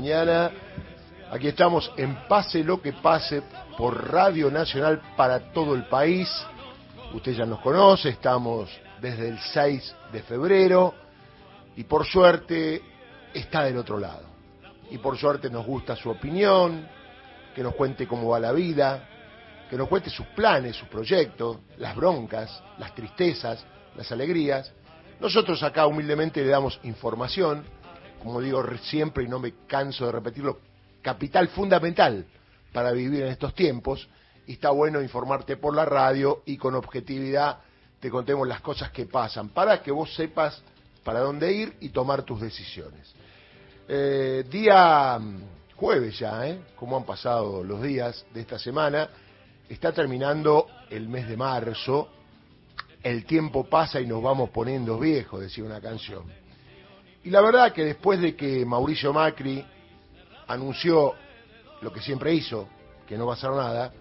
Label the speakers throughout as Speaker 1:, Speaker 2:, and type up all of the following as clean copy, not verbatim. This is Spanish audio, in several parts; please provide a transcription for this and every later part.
Speaker 1: Mañana, aquí estamos en Pase lo que pase por Radio Nacional para todo el país. Usted ya nos conoce, estamos desde el 6 de febrero y por suerte está del otro lado. Y por suerte nos gusta su opinión, que nos cuente cómo va la vida, que nos cuente sus planes, sus proyectos, las broncas, las tristezas, las alegrías. Nosotros acá humildemente le damos información, como digo siempre y no me canso de repetirlo, capital fundamental para vivir en estos tiempos, y está bueno informarte por la radio y con objetividad te contemos las cosas que pasan, para que vos sepas para dónde ir y tomar tus decisiones. Día jueves ya, como han pasado los días de esta semana, está terminando el mes de marzo, el tiempo pasa y nos vamos poniendo viejos, decía una canción. Y la verdad que después de que Mauricio Macri anunció lo que siempre hizo, que no va a hacer nada,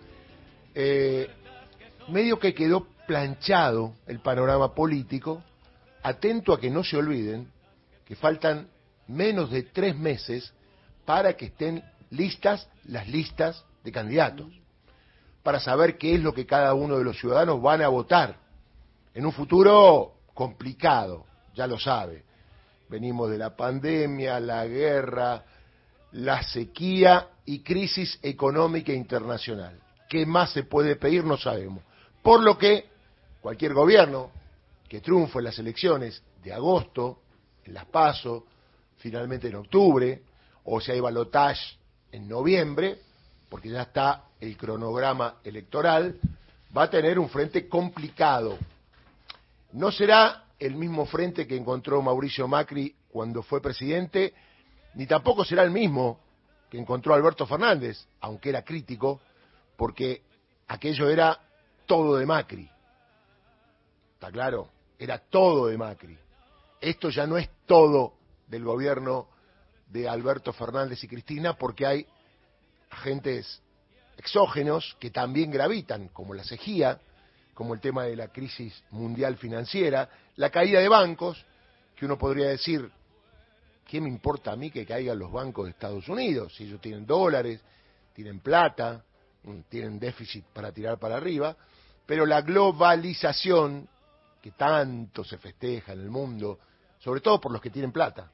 Speaker 1: medio que quedó planchado el panorama político, atento a que no se olviden que faltan menos de 3 meses para que estén listas las listas de candidatos, para saber qué es lo que cada uno de los ciudadanos van a votar en un futuro complicado, ya lo sabe. Venimos de la pandemia, la guerra, la sequía y crisis económica internacional. ¿Qué más se puede pedir? No sabemos. Por lo que cualquier gobierno que triunfe en las elecciones de agosto, en las PASO, finalmente en octubre, o si hay balotaje en noviembre, porque ya está el cronograma electoral, va a tener un frente complicado. No será el mismo frente que encontró Mauricio Macri cuando fue presidente, ni tampoco será el mismo que encontró Alberto Fernández, aunque era crítico, porque aquello era todo de Macri. ¿Está claro? Era todo de Macri. Esto ya no es todo del gobierno de Alberto Fernández y Cristina, porque hay agentes exógenos que también gravitan, como la sequía, como el tema de la crisis mundial financiera, la caída de bancos, que uno podría decir, ¿qué me importa a mí que caigan los bancos de Estados Unidos? Si ellos tienen dólares, tienen plata, tienen déficit para tirar para arriba, pero la globalización, que tanto se festeja en el mundo, sobre todo por los que tienen plata,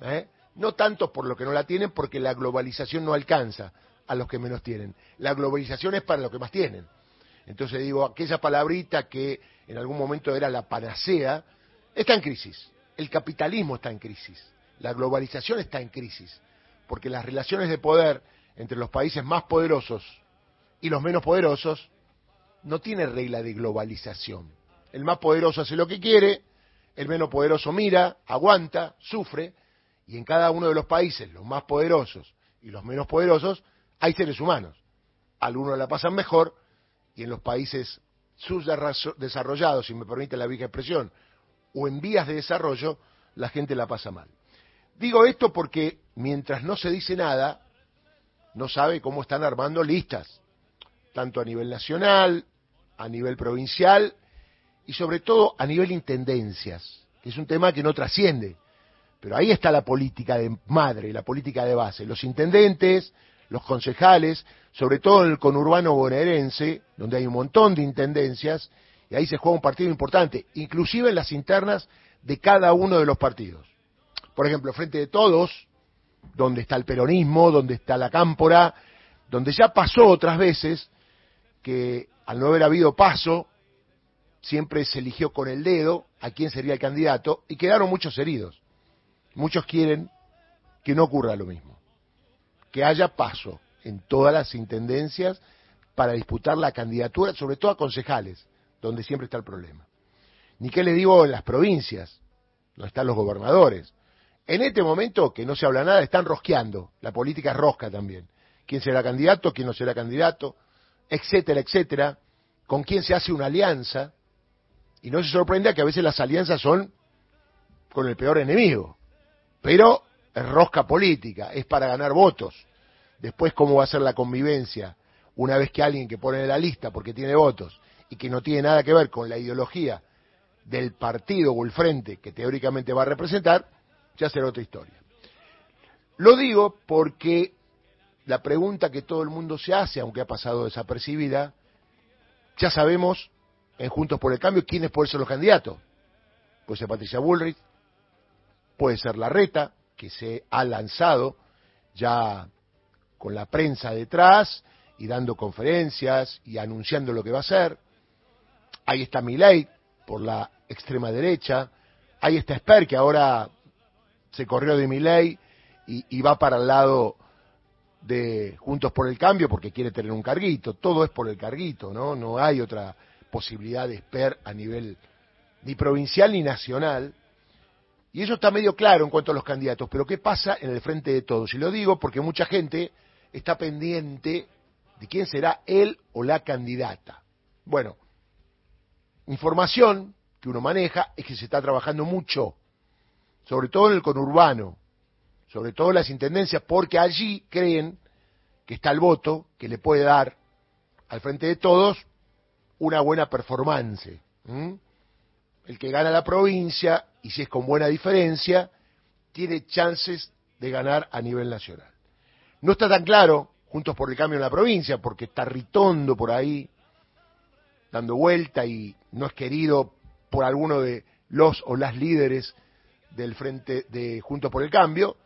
Speaker 1: no tanto por los que no la tienen, porque la globalización no alcanza a los que menos tienen. La globalización es para los que más tienen. Entonces digo, aquella palabrita que en algún momento era la panacea, está en crisis. El capitalismo está en crisis. La globalización está en crisis. Porque las relaciones de poder entre los países más poderosos y los menos poderosos no tiene regla de globalización. El más poderoso hace lo que quiere, el menos poderoso mira, aguanta, sufre, y en cada uno de los países, los más poderosos y los menos poderosos, hay seres humanos. Algunos la pasan mejor, y en los países subdesarrollados, si me permite la vieja expresión, o en vías de desarrollo, la gente la pasa mal. Digo esto porque mientras no se dice nada, no sabe cómo están armando listas, tanto a nivel nacional, a nivel provincial, y sobre todo a nivel intendencias, que es un tema que no trasciende. Pero ahí está la política de madre, la política de base. Los intendentes, los concejales, sobre todo en el conurbano bonaerense, donde hay un montón de intendencias, y ahí se juega un partido importante, inclusive en las internas de cada uno de los partidos. Por ejemplo, Frente de Todos, donde está el peronismo, donde está la cámpora, donde ya pasó otras veces que al no haber habido paso, siempre se eligió con el dedo a quién sería el candidato, y quedaron muchos heridos. Muchos quieren que no ocurra lo mismo, que haya paso en todas las intendencias para disputar la candidatura, sobre todo a concejales, donde siempre está el problema. Ni qué le digo en las provincias, donde están los gobernadores. En este momento, que no se habla nada, están rosqueando, la política es rosca también. ¿Quién será candidato, quién no será candidato? Etcétera, etcétera. ¿Con quién se hace una alianza? Y no se sorprenda que a veces las alianzas son con el peor enemigo. Pero es rosca política, es para ganar votos. Después, ¿cómo va a ser la convivencia? Una vez que alguien que pone en la lista porque tiene votos y que no tiene nada que ver con la ideología del partido o el frente que teóricamente va a representar, ya será otra historia. Lo digo porque la pregunta que todo el mundo se hace, aunque ha pasado desapercibida, ya sabemos en Juntos por el Cambio quiénes pueden ser los candidatos. Puede ser Patricia Bullrich, puede ser Larreta, que se ha lanzado ya con la prensa detrás y dando conferencias y anunciando lo que va a hacer. Ahí está Milei por la extrema derecha. Ahí está Esper, que ahora se corrió de Milei y va para el lado de Juntos por el Cambio porque quiere tener un carguito. Todo es por el carguito, ¿no? No hay otra posibilidad de Esper a nivel ni provincial ni nacional. Y eso está medio claro en cuanto a los candidatos. Pero ¿qué pasa en el frente de todos? Y lo digo porque mucha gente está pendiente de quién será él o la candidata. Bueno, información que uno maneja es que se está trabajando mucho, sobre todo en el conurbano, sobre todo en las intendencias, porque allí creen que está el voto que le puede dar al frente de todos una buena performance. El que gana la provincia, y si es con buena diferencia, tiene chances de ganar a nivel nacional. No está tan claro Juntos por el Cambio en la provincia, porque está Ritondo por ahí, dando vuelta, y no es querido por alguno de los o las líderes del frente de Juntos por el Cambio,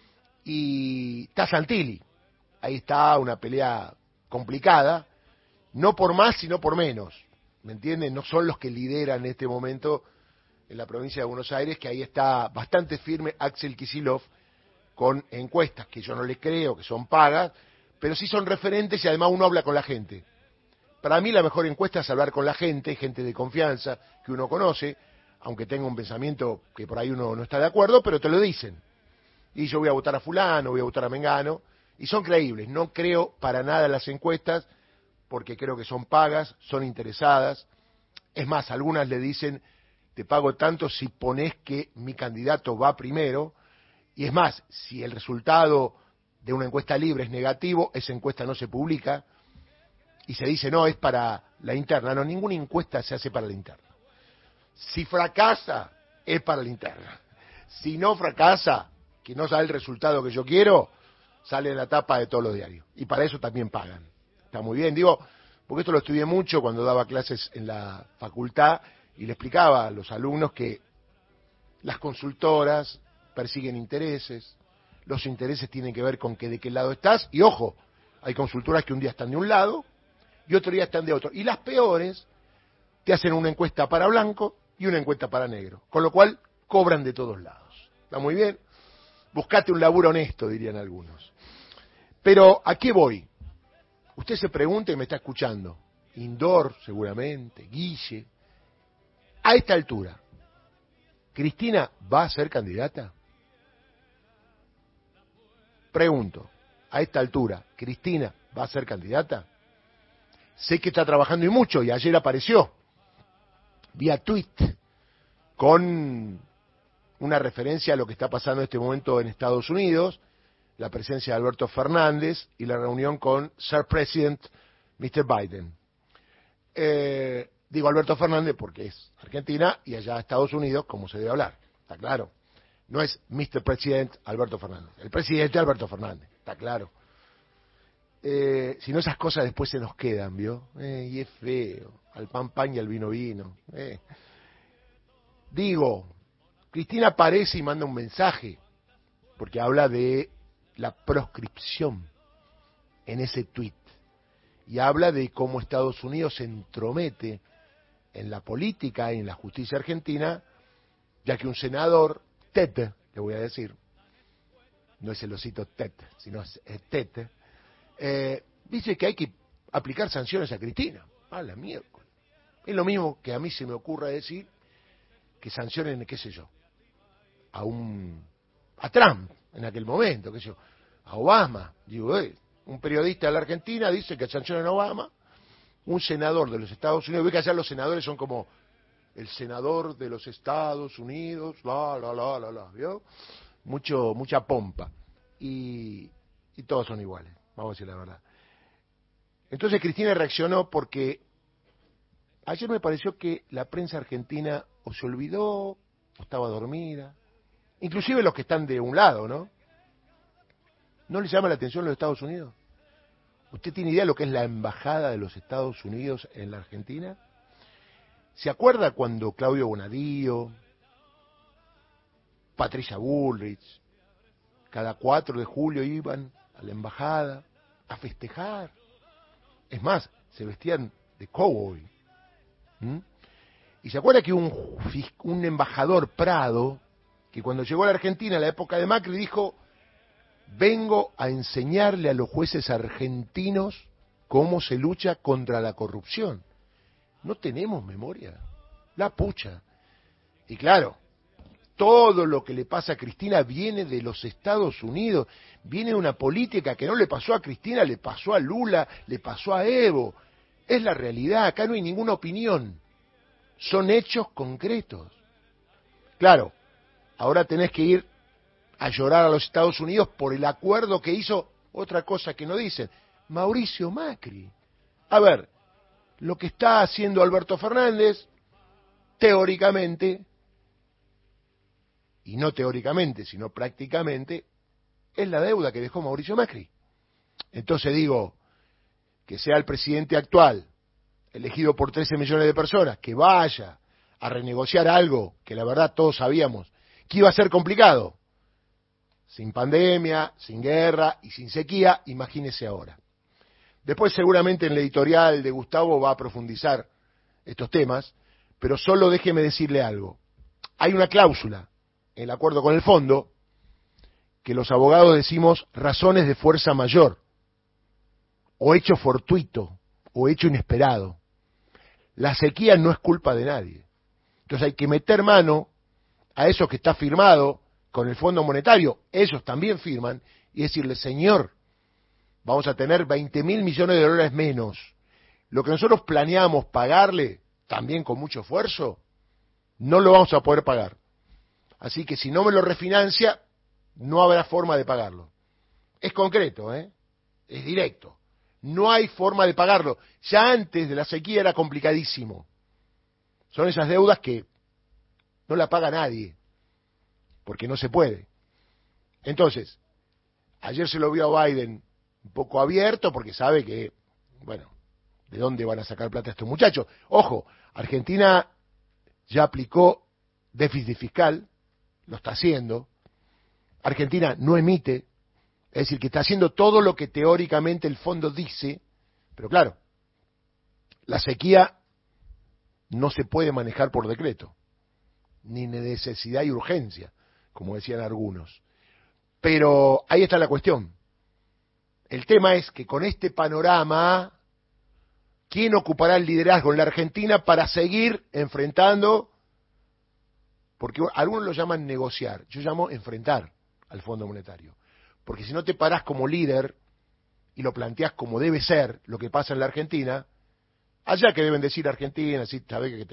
Speaker 1: y está Santilli. Ahí está una pelea complicada, no por más, sino por menos, ¿me entienden? No son los que lideran en este momento en la provincia de Buenos Aires, que ahí está bastante firme Axel Kicillof, con encuestas que yo no le creo, que son pagas, pero sí son referentes y además uno habla con la gente. Para mí la mejor encuesta es hablar con la gente, gente de confianza que uno conoce, aunque tenga un pensamiento que por ahí uno no está de acuerdo, pero te lo dicen. Y yo voy a votar a fulano, voy a votar a Mengano, y son creíbles. No creo para nada en las encuestas, porque creo que son pagas, son interesadas. Es más, algunas le dicen, te pago tanto si pones que mi candidato va primero. Y es más, si el resultado de una encuesta libre es negativo, esa encuesta no se publica y se dice, no, es para la interna. No, ninguna encuesta se hace para la interna. Si fracasa, es para la interna. Si no fracasa, que no sale el resultado que yo quiero, sale en la tapa de todos los diarios. Y para eso también pagan. Está muy bien, digo, porque esto lo estudié mucho cuando daba clases en la facultad y le explicaba a los alumnos que las consultoras persiguen intereses, los intereses tienen que ver con que de qué lado estás, y ojo, hay consultoras que un día están de un lado y otro día están de otro, y las peores te hacen una encuesta para blanco y una encuesta para negro, con lo cual cobran de todos lados. ¿Está muy bien? Buscate un laburo honesto, dirían algunos. Pero, ¿a qué voy? Usted se pregunta y me está escuchando. Indor, seguramente, Guille. A esta altura, ¿Cristina va a ser candidata? Pregunto, a esta altura, ¿Cristina va a ser candidata? Sé que está trabajando y mucho, y ayer apareció vía tweet con una referencia a lo que está pasando en este momento en Estados Unidos, la presencia de Alberto Fernández y la reunión con Sir President Mr. Biden. Digo Alberto Fernández porque es Argentina y allá Estados Unidos, como se debe hablar, está claro. No es Mr. President Alberto Fernández, el presidente Alberto Fernández, está claro. Si no, esas cosas después se nos quedan, ¿vio? Y es feo, al pan pan y al vino vino. Digo, Cristina aparece y manda un mensaje, porque habla de la proscripción en ese tuit, y habla de cómo Estados Unidos se entromete en la política y en la justicia argentina, ya que un senador, Tete, le voy a decir, no es el osito Tete, sino es Tete, dice que hay que aplicar sanciones a Cristina. A la miércoles. Es lo mismo que a mí se me ocurra decir que sancionen, qué sé yo, a Trump en aquel momento, qué sé yo, a Obama. Digo, un periodista de la Argentina dice que sancionen a Obama, un senador de los Estados Unidos, ve que allá los senadores son como el senador de los Estados Unidos, ¿vio? Mucha pompa, y todos son iguales, vamos a decir la verdad. Entonces Cristina reaccionó porque ayer me pareció que la prensa argentina o se olvidó, o estaba dormida, inclusive los que están de un lado, ¿no? ¿No le llama la atención los Estados Unidos? ¿Usted tiene idea de lo que es la embajada de los Estados Unidos en la Argentina? ¿Se acuerda cuando Claudio Bonadío, Patricia Bullrich, cada 4 de julio iban a la embajada a festejar? Es más, se vestían de cowboy. Y se acuerda que un embajador, Prado, que cuando llegó a la Argentina en la época de Macri dijo: vengo a enseñarle a los jueces argentinos cómo se lucha contra la corrupción. No tenemos memoria, la pucha. Y claro, todo lo que le pasa a Cristina viene de los Estados Unidos, viene de una política que no le pasó a Cristina, le pasó a Lula, le pasó a Evo. Es la realidad, acá no hay ninguna opinión, son hechos concretos. Claro, ahora tenés que ir a llorar a los Estados Unidos por el acuerdo que hizo, otra cosa que no dicen, Mauricio Macri. A ver, lo que está haciendo Alberto Fernández, teóricamente, y no teóricamente, sino prácticamente, es la deuda que dejó Mauricio Macri. Entonces digo, que sea el presidente actual, elegido por 13 millones de personas, que vaya a renegociar algo que la verdad todos sabíamos que iba a ser complicado, sin pandemia, sin guerra y sin sequía, imagínese ahora. Después seguramente en el editorial de Gustavo va a profundizar estos temas, pero solo déjeme decirle algo. Hay una cláusula en el acuerdo con el fondo que los abogados decimos razones de fuerza mayor, o hecho fortuito, o hecho inesperado. La sequía no es culpa de nadie. Entonces hay que meter mano a eso que está firmado con el Fondo Monetario, ellos también firman, y decirle: señor, vamos a tener 20.000 millones de dólares menos. Lo que nosotros planeamos pagarle, también con mucho esfuerzo, no lo vamos a poder pagar. Así que si no me lo refinancia, no habrá forma de pagarlo. Es concreto, es directo. No hay forma de pagarlo. Ya antes de la sequía era complicadísimo. Son esas deudas que no la paga nadie, porque no se puede. Entonces, ayer se lo vio a Biden un poco abierto, porque sabe que, bueno, ¿de dónde van a sacar plata estos muchachos? Ojo, Argentina ya aplicó déficit fiscal, lo está haciendo. Argentina no emite, es decir, que está haciendo todo lo que teóricamente el fondo dice, pero claro, la sequía no se puede manejar por decreto, ni de necesidad y urgencia, como decían algunos. Pero ahí está la cuestión. El tema es que con este panorama, ¿quién ocupará el liderazgo en la Argentina para seguir enfrentando? Porque algunos lo llaman negociar, yo llamo enfrentar al Fondo Monetario. Porque si no te parás como líder y lo planteás como debe ser lo que pasa en la Argentina, allá que deben decir Argentina, sí, sabe que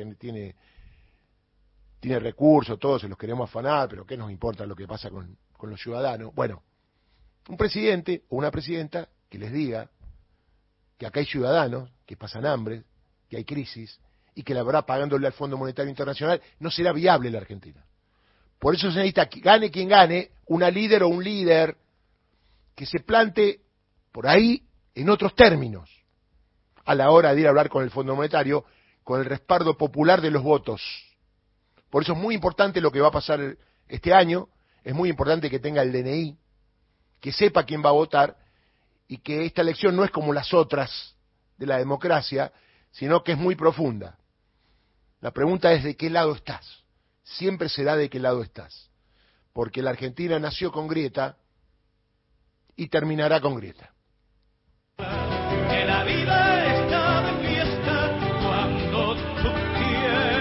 Speaker 1: tiene recursos, todos se los queremos afanar, pero ¿qué nos importa lo que pasa con los ciudadanos? Bueno, un presidente o una presidenta que les diga que acá hay ciudadanos que pasan hambre, que hay crisis, y que la verdad pagándole al Fondo Monetario Internacional no será viable la Argentina. Por eso se necesita, que gane quien gane, una líder o un líder que se plante por ahí en otros términos a la hora de ir a hablar con el Fondo Monetario, con el respaldo popular de los votos. Por eso es muy importante lo que va a pasar este año, es muy importante que tenga el DNI, que sepa quién va a votar, y que esta elección no es como las otras de la democracia, sino que es muy profunda. La pregunta es: ¿de qué lado estás? Siempre será de qué lado estás, porque la Argentina nació con grieta y terminará con grieta.